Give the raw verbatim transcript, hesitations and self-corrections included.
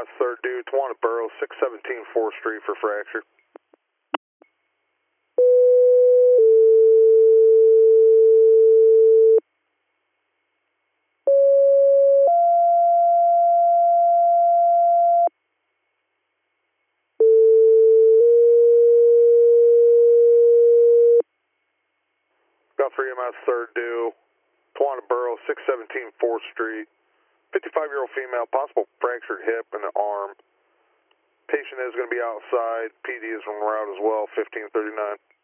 miles third due, Tawana Burrow, six seventeen fourth Street for fracture. Got three miles third due, Tawana Burrow, six seventeen fourth Street. fifty-five-year-old female, possible fractured hip and the arm. Patient is going to be outside. P D is on route as well, fifteen thirty-nine.